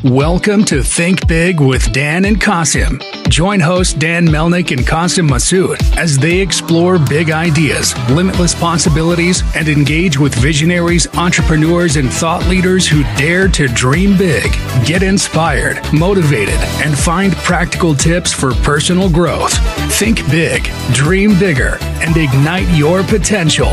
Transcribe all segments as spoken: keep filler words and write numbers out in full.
Welcome to Think Big with Dan and Qasim. Join hosts Dan Melnick and Qasim Masood as they explore big ideas, limitless possibilities, and engage with visionaries, entrepreneurs, and thought leaders who dare to dream big, get inspired, motivated, and find practical tips for personal growth. Think big, dream bigger, and ignite your potential.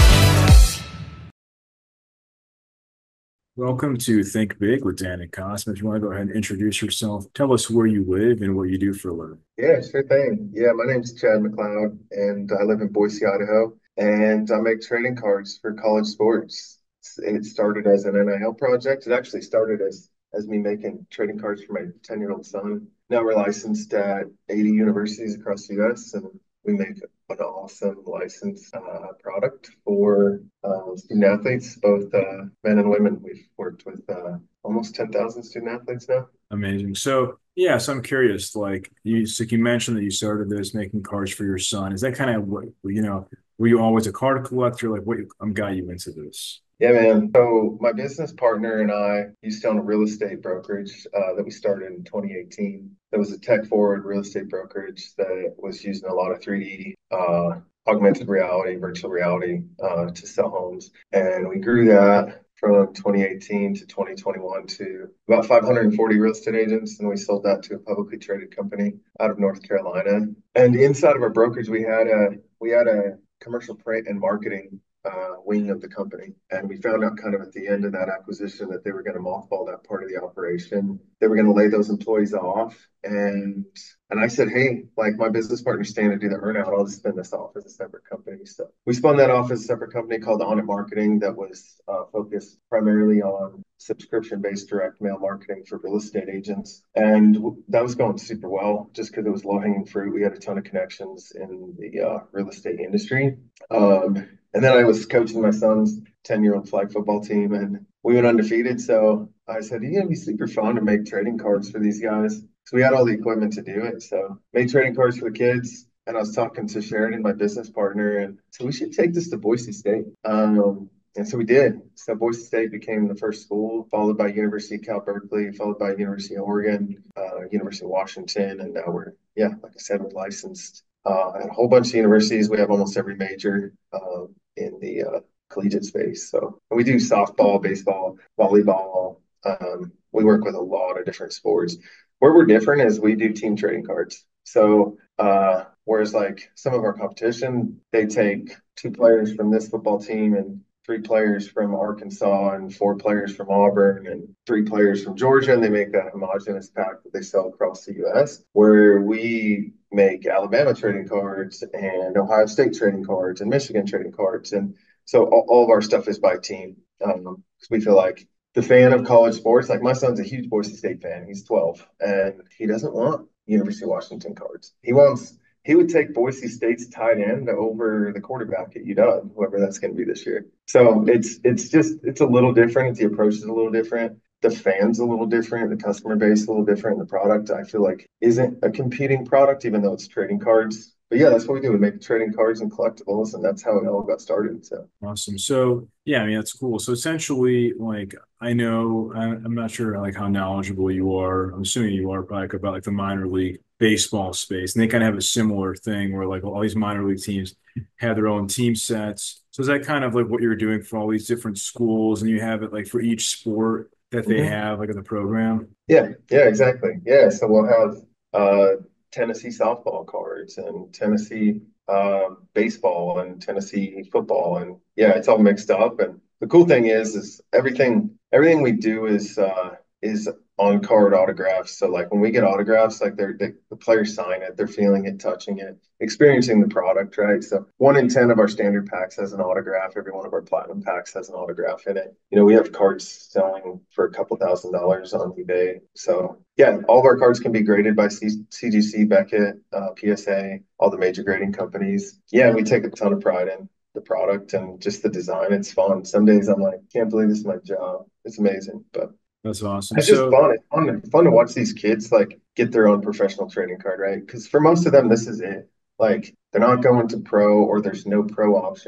Welcome to Think Big with Dan and Qasim. If you want to go ahead and introduce yourself, tell us where you live and what you do for a living. Yeah, sure thing. Yeah, my name's Chad McLeod, and I live in Boise, Idaho, and I make trading cards for college sports. It started as an N I L project. It actually started as as me making trading cards for my ten-year-old son. Now we're licensed at eighty universities across the U S, and we make an awesome licensed uh, product for uh, student athletes, both uh, men and women. We've worked with uh, almost ten thousand student athletes now. Amazing. So, yeah, so I'm curious, like you, so you mentioned that you started this making cards for your son. Is that kind of what, you know, were you always a card collector? Like what um, got you into this? Yeah, man. So my business partner and I used to own a real estate brokerage uh, that we started in twenty eighteen. That was a tech-forward real estate brokerage that was using a lot of three D, uh, augmented reality, virtual reality uh, to sell homes. And we grew that from twenty eighteen to twenty twenty-one to about five hundred forty real estate agents. And we sold that to a publicly traded company out of North Carolina. And inside of our brokerage, we had a we had a commercial print and marketing uh, wing of the company. And we found out kind of at the end of that acquisition that they were going to mothball that part of the operation. They were going to lay those employees off. And and I said, hey, like my business partner's staying to do the earnout. I'll just spin this off as a separate company. So we spun that off as a separate company called On It Marketing that was uh, focused primarily on subscription-based direct mail marketing for real estate agents. And that was going super well just because it was low-hanging fruit. We had a ton of connections in the uh, real estate industry. Um, And then I was coaching my son's ten-year-old flag football team, and we went undefeated. So I said, you know, it'd be super fun to make trading cards for these guys. So we had all the equipment to do it. So made trading cards for the kids. And I was talking to Sheridan, my business partner, and so we should take this to Boise State. Um, and so we did. So Boise State became the first school, followed by University of Cal Berkeley, followed by University of Oregon, uh, University of Washington. And now we're, yeah, like I said, we're licensed uh, at a whole bunch of universities. We have almost every major um, in the uh, collegiate space. So we do softball, baseball, volleyball. Um, we work with a lot of different sports. Where we're different is we do team trading cards. So uh, whereas like some of our competition, they take two players from this football team and three players from Arkansas and four players from Auburn and three players from Georgia, and they make that homogenous pack that they sell across the U S, where we make Alabama trading cards and Ohio State trading cards and Michigan trading cards. And so all, all of our stuff is by team. Um, we feel like the fan of college sports, like my son's a huge Boise State fan. He's twelve, and he doesn't want University of Washington cards. He wants He would take Boise State's tight end over the quarterback at U W, whoever that's going to be this year. So it's it's just it's a little different. The approach is a little different. The fan's a little different. The customer base is a little different. The product, I feel like, isn't a competing product, even though it's trading cards. But yeah, that's what we do. We make trading cards and collectibles, and that's how it all got started. So Awesome. So, yeah, I mean, that's cool. So essentially, like, I know, I, I'm not sure like how knowledgeable you are. I'm assuming you are probably about like the minor league baseball space, and they kind of have a similar thing where like all these minor league teams have their own team sets. So is that kind of like what you're doing for all these different schools, and you have it like for each sport that they Mhm. have like in the program? yeah, yeah, exactly. Yeah, so we'll have uh, Tennessee softball cards and Tennessee um, baseball and Tennessee football, and yeah, it's all mixed up. And the cool thing is, is everything everything we do is uh, is on card autographs. So like when we get autographs, like they're they, the players sign it, they're feeling it, touching it, experiencing the product, right? So one in ten of our standard packs has an autograph. Every one of our platinum packs has an autograph in it. You know, we have cards selling for a couple thousand dollars on eBay. So yeah, all of our cards can be graded by C- CGC, Beckett, uh, P S A, all the major grading companies. Yeah, we take a ton of pride in the product and just the design. It's fun. Some days I'm like, can't believe this is my job. It's amazing, but That's awesome. it's just So, fun. It's fun, fun to watch these kids like get their own professional trading card, right? Because for most of them, this is it. Like they're not going to pro or there's no pro option.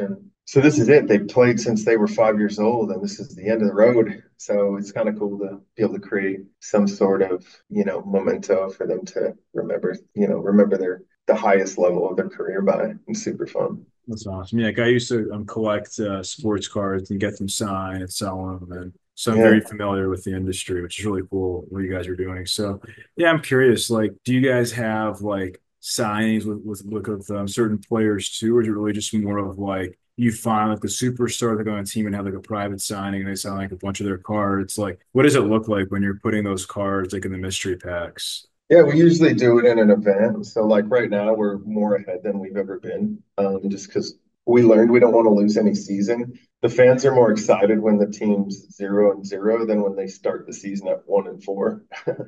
So this is it. They played since they were five years old, and this is the end of the road. So it's kind of cool to be able to create some sort of, you know, memento for them to remember, you know, remember their the highest level of their career by. It's super fun. That's awesome. Yeah, like I used to um, collect uh, sports cards and get them signed and sell them, and so I'm Yeah. very familiar with the industry, which is really cool what you guys are doing. So, yeah, I'm curious. Like, do you guys have like signings with with, with um, certain players too, or is it really just more of like you find like the superstar that go on a team and have like a private signing and they sign like a bunch of their cards? Like, what does it look like when you're putting those cards like in the mystery packs? Yeah, we usually do it in an event. So like right now we're more ahead than we've ever been. Um, just because we learned we don't want to lose any season. The fans are more excited when the team's zero and zero than when they start the season at one and four.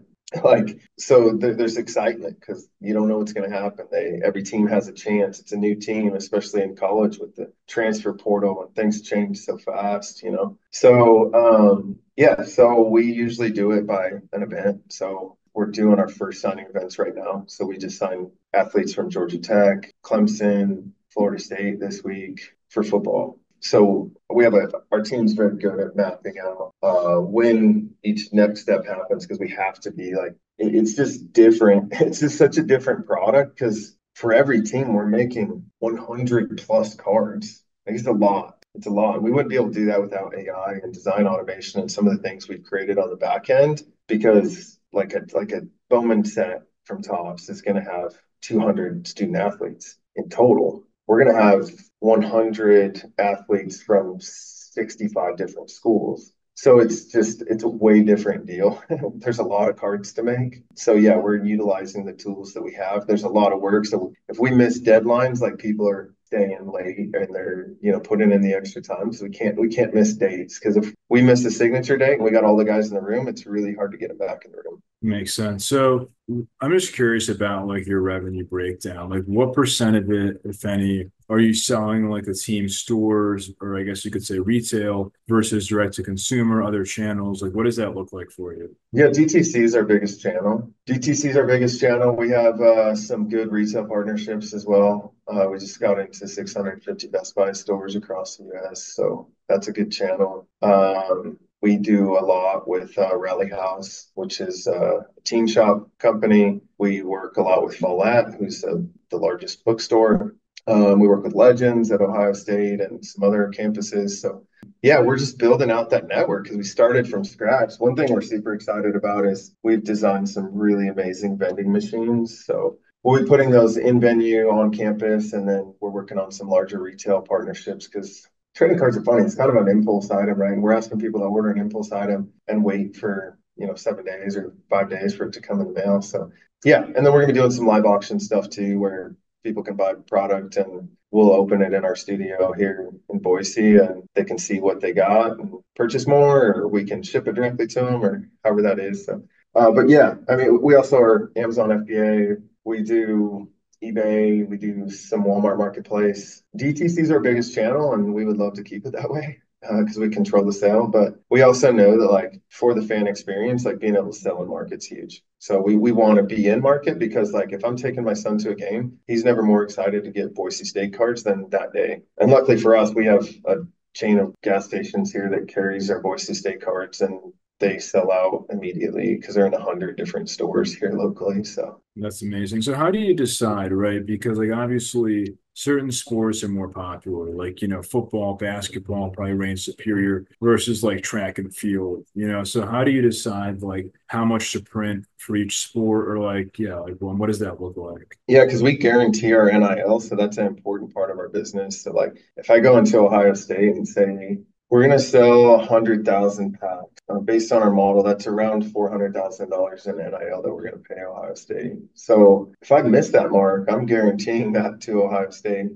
Like, so there, there's excitement because you don't know what's going to happen. They every team has a chance. It's a new team, especially in college with the transfer portal and things change so fast, you know. So um, yeah, so we usually do it by an event. So we're doing our first signing events right now. So we just signed athletes from Georgia Tech, Clemson, Florida State this week for football. So we have a our team's very good at mapping out uh, when each next step happens because we have to be like it, it's just different. It's just such a different product because for every team we're making one hundred plus cards. Like, it's a lot. It's a lot. We wouldn't be able to do that without A I and design automation and some of the things we've created on the back end because like a like a Bowman set from Topps is going to have two hundred student athletes in total. We're going to have one hundred athletes from sixty-five different schools. So it's just, it's a way different deal. There's a lot of cards to make. So yeah, we're utilizing the tools that we have. There's a lot of work. So if we miss deadlines, like people are staying late and they're, you know, putting in the extra time. So we can't, we can't miss dates because if we miss a signature date and we got all the guys in the room, it's really hard to get them back in the room. Makes sense. So I'm just curious about like your revenue breakdown. Like what percent of it, if any, are you selling like the team stores, or I guess you could say retail versus direct to consumer, other channels? Like what does that look like for you? Yeah, D T C is our biggest channel. D T C is our biggest channel. We have uh, some good retail partnerships as well. Uh, we just got into six hundred fifty Best Buy stores across the U S, so that's a good channel. Um, we do a lot with uh, Rally House, which is uh, a teen shop company. We work a lot with Follett, who's uh, the largest bookstore. Um, we work with Legends at Ohio State and some other campuses. So yeah, we're just building out that network because we started from scratch. One thing we're super excited about is we've designed some really amazing vending machines. So we'll be putting those in venue on campus, and then we're working on some larger retail partnerships because trading cards are funny. It's kind of an impulse item, right? And we're asking people to order an impulse item and wait for, you know, seven days or five days for it to come in the mail. So yeah, and then we're gonna be doing some live auction stuff too, where people can buy product and we'll open it in our studio here in Boise and they can see what they got and purchase more, or we can ship it directly to them, or however that is. So, uh, but yeah, I mean, we also are Amazon F B A. We do eBay. We do some Walmart Marketplace. D T C is our biggest channel, and we would love to keep it that way because uh, we control the sale. But we also know that, like, for the fan experience, like being able to sell in market's huge. So we we want to be in market because, like, if I'm taking my son to a game, he's never more excited to get Boise State cards than that day. And luckily for us, we have a chain of gas stations here that carries our Boise State cards, and they sell out immediately because they're in a hundred different stores here locally. So that's amazing. So how do you decide, right? Because like obviously certain sports are more popular, like, you know, football, basketball probably reigns superior versus like track and field, you know? So how do you decide like how much to print for each sport, or like, yeah, like well, what does that look like? Yeah, because we guarantee our N I L, so that's an important part of our business. So like if I go into Ohio State and say, we're going to sell one hundred thousand packs. Uh, based on our model, that's around four hundred thousand dollars in N I L that we're going to pay Ohio State. So if I miss that mark, I'm guaranteeing that to Ohio State.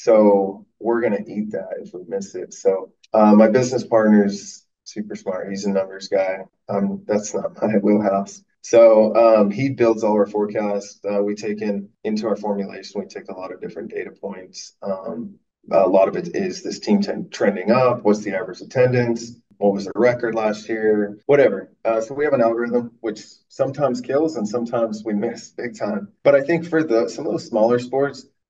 So we're going to eat that if we miss it. So uh, my business partner's super smart. He's a numbers guy. Um, that's not my wheelhouse. So um, he builds all our forecasts. Uh, we take in into our formulation. We take a lot of different data points. Um, a lot of it is this team t- trending up. What's the average attendance? What was the record last year? Whatever. Uh, so we have an algorithm which sometimes kills and sometimes we miss big time. But I think for the some of those smaller sports,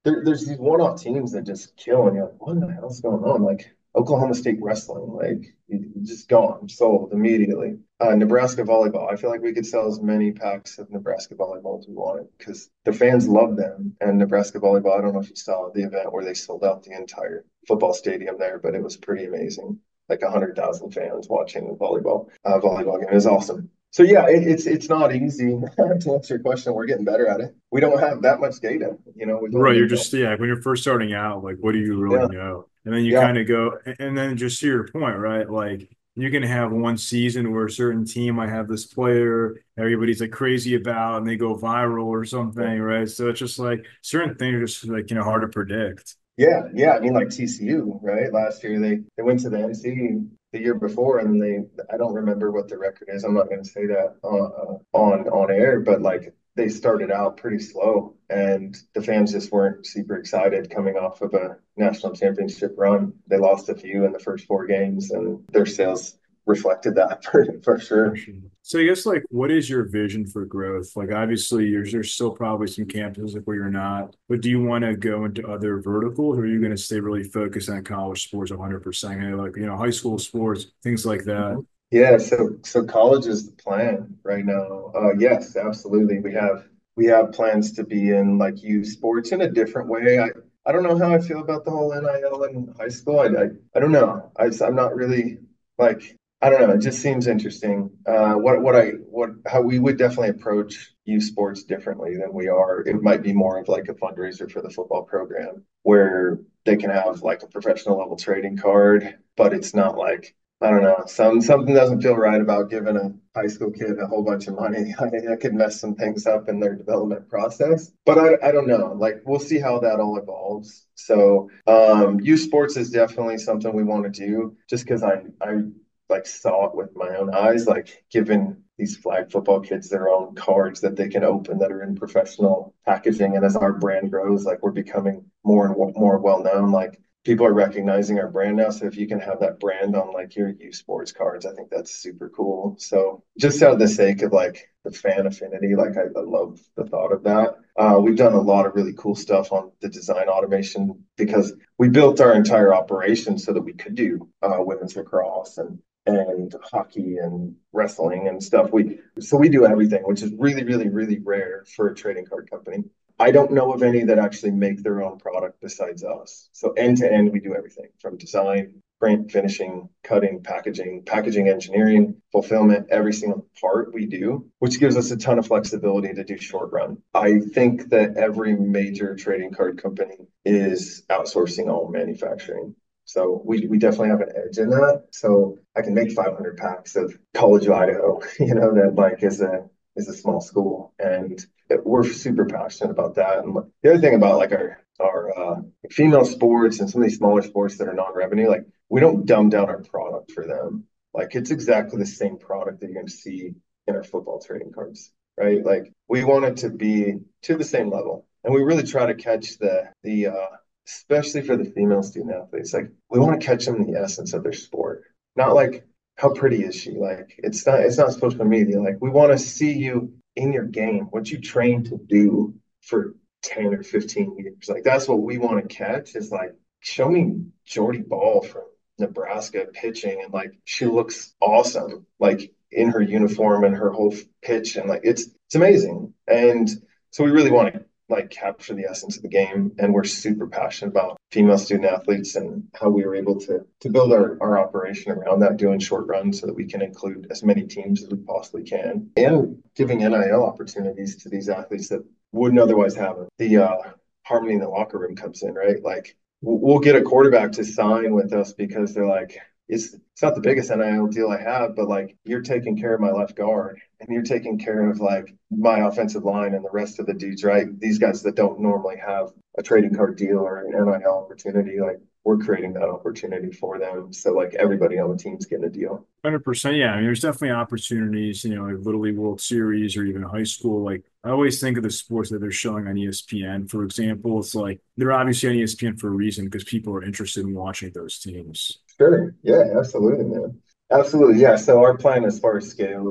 there, there's these one-off teams that just kill, and you're like, what in the hell's going on? Like Oklahoma State wrestling, like you, you just gone, sold immediately. Uh, Nebraska volleyball. I feel like we could sell as many packs of Nebraska volleyball as we wanted because the fans love them. And Nebraska volleyball, I don't know if you saw the event where they sold out the entire football stadium there, but it was pretty amazing. Like a hundred thousand fans watching the volleyball uh, volleyball game. It was awesome. So yeah, it, it's it's not easy to answer your question. We're getting better at it. We don't have that much data, you know. We've only Right. You're been just, yeah, when you're first starting out, like, what do you yeah, really know? And then you yeah, kind of go, and and then just to your point, right? Like, you can have one season where a certain team might have this player everybody's like crazy about and they go viral or something, right? So it's just like certain things are just like, you know, hard to predict. yeah, yeah. I mean, like T C U, right? Last year they they went to the N C the year before, and they I don't remember what the record is. I'm not going to say that on uh, on on air, but like they started out pretty slow, and the fans just weren't super excited coming off of a national championship run. They lost a few in the first four games, and their sales reflected that for for For sure. sure. So I guess like what is your vision for growth? Like obviously there's there's still probably some campuses like where you're not, but do you want to go into other verticals or are you going to stay really focused on college sports one hundred percent? You know, like, you know, high school sports, things like that. Yeah, so so college is the plan right now. Uh, yes, absolutely. We have we have plans to be in like youth sports in a different way. I I don't know how I feel about the whole N I L in high school. I I, I don't know. I I'm not really like I don't know. It just seems interesting. Uh, what what I what how we would definitely approach youth sports differently than we are. It might be more of like a fundraiser for the football program where they can have like a professional level trading card, but it's not like I don't know. Some something doesn't feel right about giving a high school kid a whole bunch of money. I think that could mess some things up in their development process. But I I don't know. Like we'll see how that all evolves. So um, youth sports is definitely something we want to do, just because I I like saw it with my own eyes, like giving these flag football kids their own cards that they can open that are in professional packaging. And as our brand grows, like we're becoming more and more well known. Like people are recognizing our brand now. So if you can have that brand on like your youth sports cards, I think that's super cool. So just out of the sake of like the fan affinity, like I, I love the thought of that. Uh, we've done a lot of really cool stuff on the design automation because we built our entire operation so that we could do uh, women's lacrosse and and hockey and wrestling and stuff. We so we do everything, which is really, really, really rare for a trading card company. I don't know of any that actually make their own product besides us. So end to end, we do everything from design, print, finishing, cutting, packaging, packaging engineering, fulfillment, every single part we do, which gives us a ton of flexibility to do short run. I think that every major trading card company is outsourcing all manufacturing. So we, we definitely have an edge in that. So I can make five hundred packs of College of Idaho, you know, that like is a is a small school, and we're super passionate about that. And the other thing about like our our uh, female sports and some of these smaller sports that are non-revenue, like we don't dumb down our product for them. Like it's exactly the same product that you're going to see in our football trading cards, right? Like we want it to be to the same level, and we really try to catch the the uh, especially for the female student athletes, like we want to catch them in the essence of their sport, not like how pretty is she? Like it's not it's not social media. Like we want to see you in your game, what you train to do for ten or fifteen years. Like that's what we want to catch is like show me Jordy Ball from Nebraska pitching and like she looks awesome, like in her uniform and her whole pitch and like it's it's amazing. And so we really want to like capture the essence of the game, and we're super passionate about female student athletes and how we were able to to build our, our operation around that, doing short runs so that we can include as many teams as we possibly can and giving N I L opportunities to these athletes that wouldn't otherwise have it. The uh, harmony in the locker room comes in, right? Like we'll get a quarterback to sign with us because they're like, it's it's not the biggest N I L deal I have, but like you're taking care of my left guard and you're taking care of like my offensive line and the rest of the dudes, right? These guys that don't normally have a trading card deal or an N I L opportunity, like we're creating that opportunity for them. So like everybody on the team's getting a deal. one hundred percent. Yeah. I mean, there's definitely opportunities, you know, like Little League World Series or even high school. Like I always think of the sports that they're showing on E S P N, for example. It's like they're obviously on E S P N for a reason because people are interested in watching those teams. Sure. Yeah, absolutely, man. Absolutely. Yeah. So our plan as far as scale is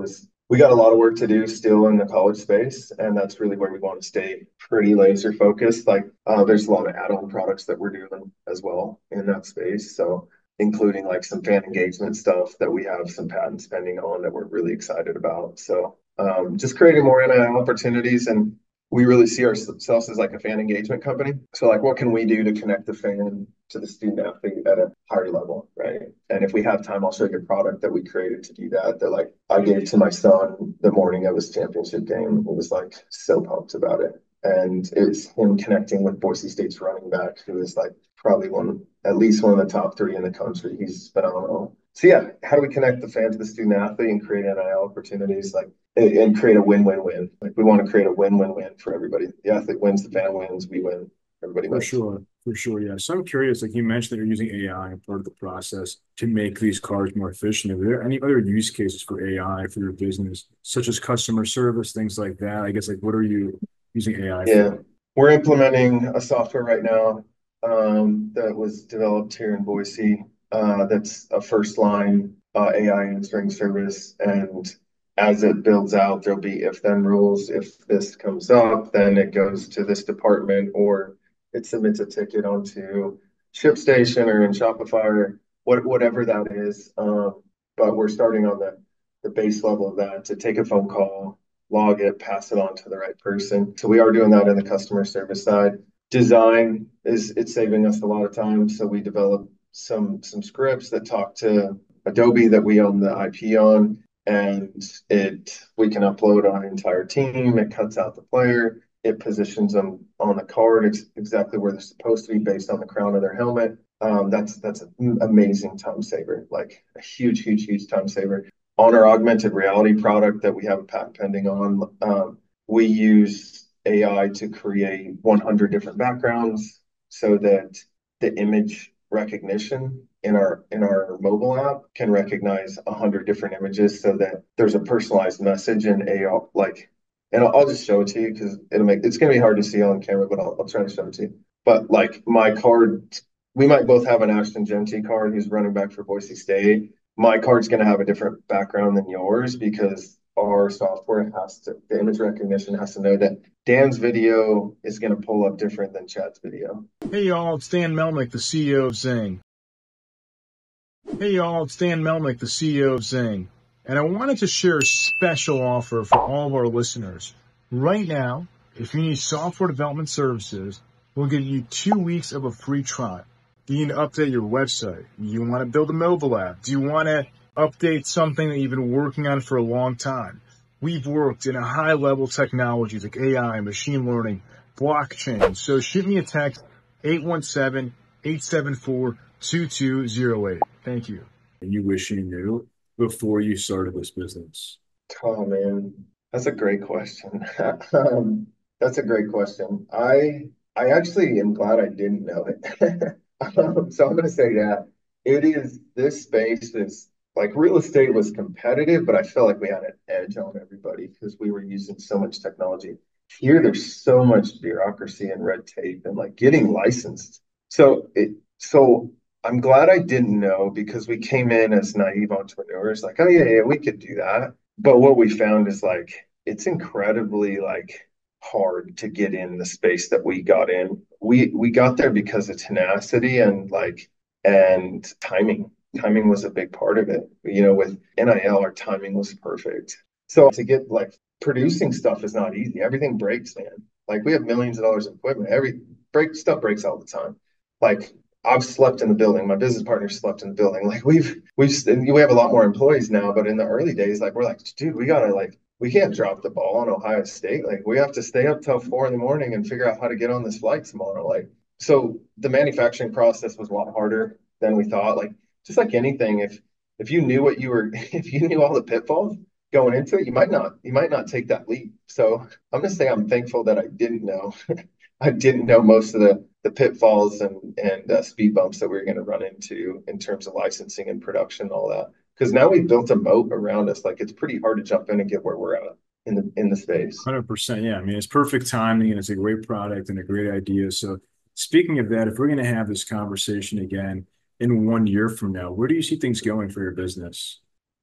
we got a lot of work to do still in the college space, and that's really where we want to stay pretty laser focused. Like, uh, there's a lot of add-on products that we're doing as well in that space. So, including like some fan engagement stuff that we have some patent spending on that we're really excited about. So, um, just creating more N I L opportunities, and we really see ourselves as like a fan engagement company. So, like, what can we do to connect the fan to the student athlete at a higher level, right? And if we have time, I'll show you a product that we created to do that. That like I gave to my son the morning of his championship game. He was like so pumped about it, and it's him connecting with Boise State's running back, who is like probably one, at least one of the top three in the country. He's phenomenal. So yeah, how do we connect the fan to the student athlete and create N I L opportunities, like and create a win-win-win? Like we want to create a win-win-win for everybody. The athlete wins, the fan wins, we win. Everybody For wins. sure, for sure, yeah. So I'm curious, like you mentioned that you're using A I in part of the process to make these cars more efficient. Are there any other use cases for A I for your business, such as customer service, things like that? I guess, like, what are you using A I Yeah, for? we're implementing a software right now um, that was developed here in Boise. Uh, that's a first line uh, A I answering service. And as it builds out, there'll be if then rules. If this comes up, then it goes to this department or it submits a ticket onto ShipStation or in Shopify or what, whatever that is. Um, but we're starting on the, the base level of that to take a phone call, log it, pass it on to the right person. So we are doing that in the customer service side. Design is it's saving us a lot of time. So we develop some some scripts that talk to Adobe that we own the I P on, and it we can upload on an entire team. It cuts out the player. It positions them on the card ex- exactly where they're supposed to be based on the crown of their helmet. Um, that's that's an amazing time saver, like a huge, huge, huge time saver. On our augmented reality product that we have a patent pending on, um, we use A I to create one hundred different backgrounds so that the image recognition in our in our mobile app can recognize one hundred different images so that there's a personalized message in A I, like, and I'll, I'll just show it to you because it'll make it's gonna be hard to see on camera, but I'll, I'll try to show it to you. But like my card, we might both have an Ashton Genty card who's running back for Boise State. My card's going to have a different background than yours because our software has to, the image recognition has to know that Dan's video is going to pull up different than Chad's video. Hey y'all, it's Dan Melnick, the C E O of Zing. Hey y'all, it's Dan Melnick, the C E O of Zing. And I wanted to share a special offer for all of our listeners. Right now, if you need software development services, we'll give you two weeks of a free trial. Do you need to update your website? Do you want to build a mobile app? Do you want to update something that you've been working on for a long time? We've worked in a high-level technologies like A I, machine learning, blockchain. So shoot me a text, eight one seven, eight seven four, two two zero eight. Thank you. You wish you knew before you started this business? Oh man, that's a great question. um, that's a great question. I I actually am glad I didn't know it. Um, so I'm going to say that it is this space is like real estate was competitive, but I felt like we had an edge on everybody because we were using so much technology. Here, there's so much bureaucracy and red tape and like getting licensed. So it so I'm glad I didn't know because we came in as naive entrepreneurs, like, oh yeah, yeah, we could do that. But what we found is like it's incredibly like hard to get in the space that we got in. We we got there because of tenacity and like and timing. Timing was a big part of it. You know, with N I L, our timing was perfect. So to get like producing stuff is not easy. Everything breaks, man. Like we have millions of dollars of equipment. Every break stuff breaks all the time. Like I've slept in the building. My business partner slept in the building. Like we've we've we have a lot more employees now, but in the early days, like we're like, dude, we gotta like we can't drop the ball on Ohio State. Like we have to stay up till four in the morning and figure out how to get on this flight tomorrow. Like so, the manufacturing process was a lot harder than we thought. Like just like anything, if if you knew what you were, if you knew all the pitfalls going into it, you might not you might not take that leap. So I'm gonna say I'm thankful that I didn't know. I didn't know most of the the pitfalls and and uh, speed bumps that we were going to run into in terms of licensing and production and all that. Because now we've built a moat around us. Like it's pretty hard to jump in and get where we're at in the in the space. one hundred percent. Yeah. I mean, it's perfect timing and it's a great product and a great idea. So, speaking of that, if we're going to have this conversation again in one year from now, where do you see things going for your business?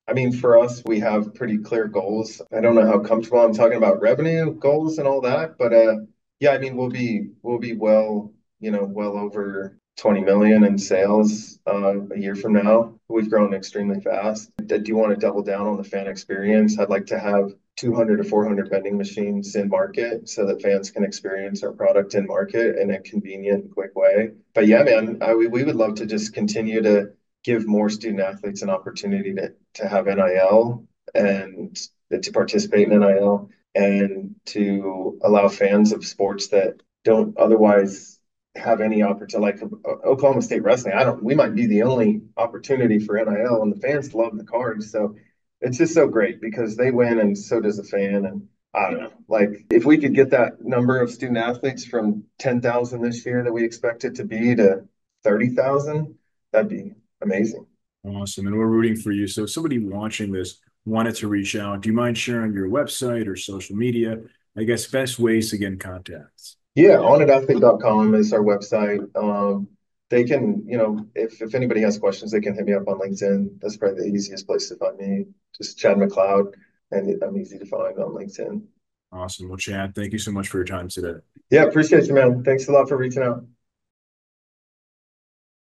I mean, for us, we have pretty clear goals. I don't know how comfortable I'm talking about revenue goals and all that, but uh, yeah, I mean, we'll be we'll be well, you know, well over twenty million in sales uh, a year from now. We've grown extremely fast. I do want to double down on the fan experience. I'd like to have two hundred to four hundred vending machines in market so that fans can experience our product in market in a convenient, quick way. But yeah, man, I, we, we would love to just continue to give more student athletes an opportunity to, to have N I L and to participate in N I L and to allow fans of sports that don't otherwise have any opportunity, like Oklahoma State wrestling. I don't, we might be the only opportunity for N I L, and the fans love the cards. So it's just so great because they win and so does the fan. And I don't know, like if we could get that number of student athletes from ten thousand this year that we expect it to be to thirty thousand, that'd be amazing. Awesome. And we're rooting for you. So if somebody watching this wanted to reach out, do you mind sharing your website or social media? I guess best ways to get in contact. Yeah, on it athlete dot com is our website. Um, they can, you know, if, if anybody has questions, they can hit me up on LinkedIn. That's probably the easiest place to find me. Just Chad McLeod, and I'm easy to find on LinkedIn. Awesome. Well, Chad, thank you so much for your time today. Yeah, appreciate you, man. Thanks a lot for reaching out.